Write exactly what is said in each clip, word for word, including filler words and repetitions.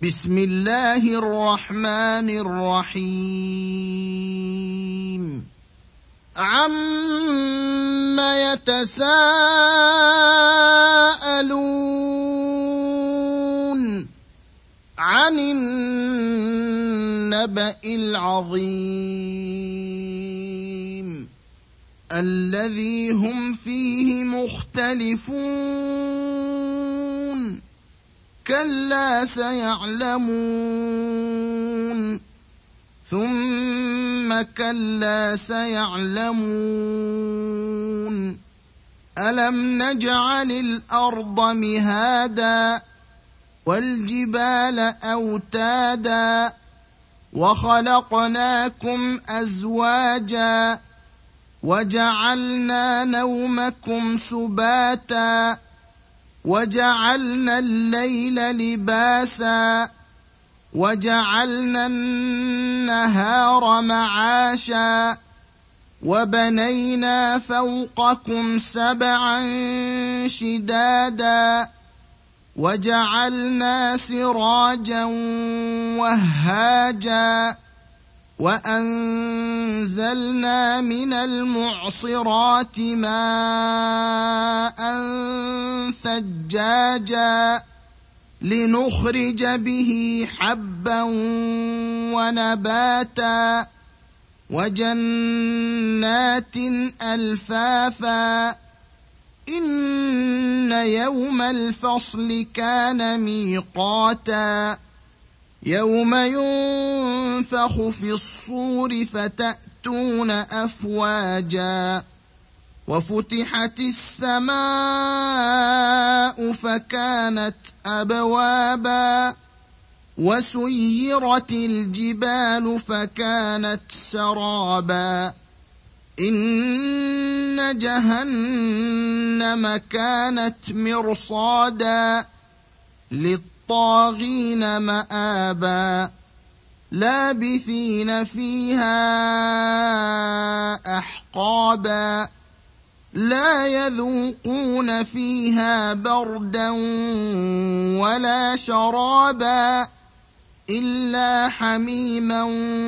بسم الله الرحمن الرحيم عَمَّ يتساءلون عن النبأ العظيم الذي هم فيه مختلفون كلا سيعلمون ثم كلا سيعلمون ألم نجعل الأرض مهادا والجبال أوتادا وخلقناكم أزواجا وجعلنا نومكم سباتا وجعلنا الليل لباسا وجعلنا النهار معاشا وبنينا فوقكم سبعا شدادا وجعلنا سراجا وهاجا وأنزلنا من المعصرات ماء ثجاجا لنخرج به حبا ونباتا وجنات ألفافا إن يوم الفصل كان ميقاتا يوم ينفخ في الصور فتأتون أفواجا وفتحت السماء فكانت أبوابا وسيرت الجبال فكانت سرابا إن جهنم كانت مرصادا للطاغين مآبا لابثين فيها أحقابا لا يذوقون فيها بردا ولا شرابا إلا حميما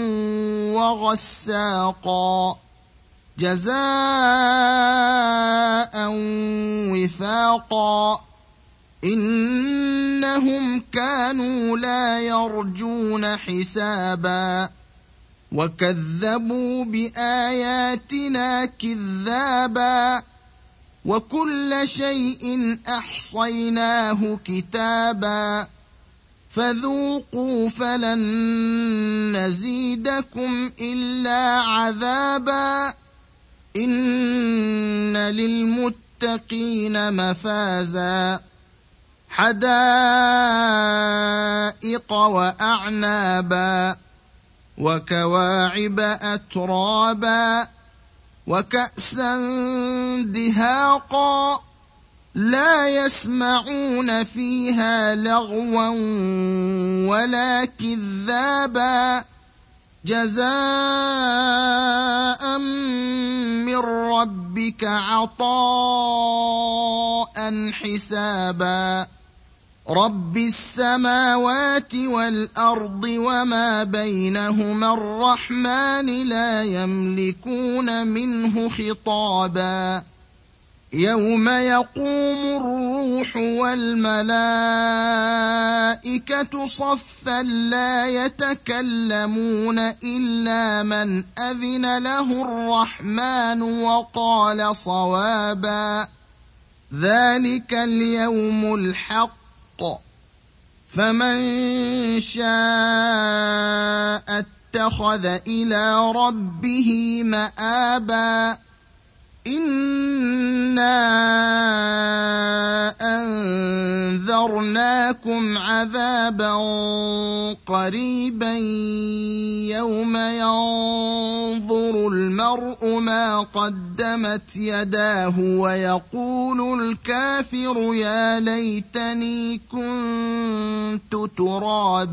وغساقا جزاء وفاقا إنهم كانوا لا يرجون حسابا وكذبوا بآياتنا كذابا وكل شيء أحصيناه كتابا فذوقوا فلن نزيدكم إلا عذابا إن للمتقين مفازا حدائق وأعنابا وكواعب أترابا وكأسا دهاقا لا يسمعون فيها لغوا ولا كذابا جزاء من ربك عطاء حسابا رب السماوات والأرض وما بينهما الرحمن لا يملكون منه خطابا يوم يقوم الروح والملائكة صفا لا يتكلمون إلا من أذن له الرحمن وقال صوابا ذلك اليوم الحق فمن شاء اتخذ إلى ربه مآبا إنا أنذرناكم عذابا قريبا يوم ينظر المرء ما قدمت يداه ويقول الكافر يا ليتني كنت ترابا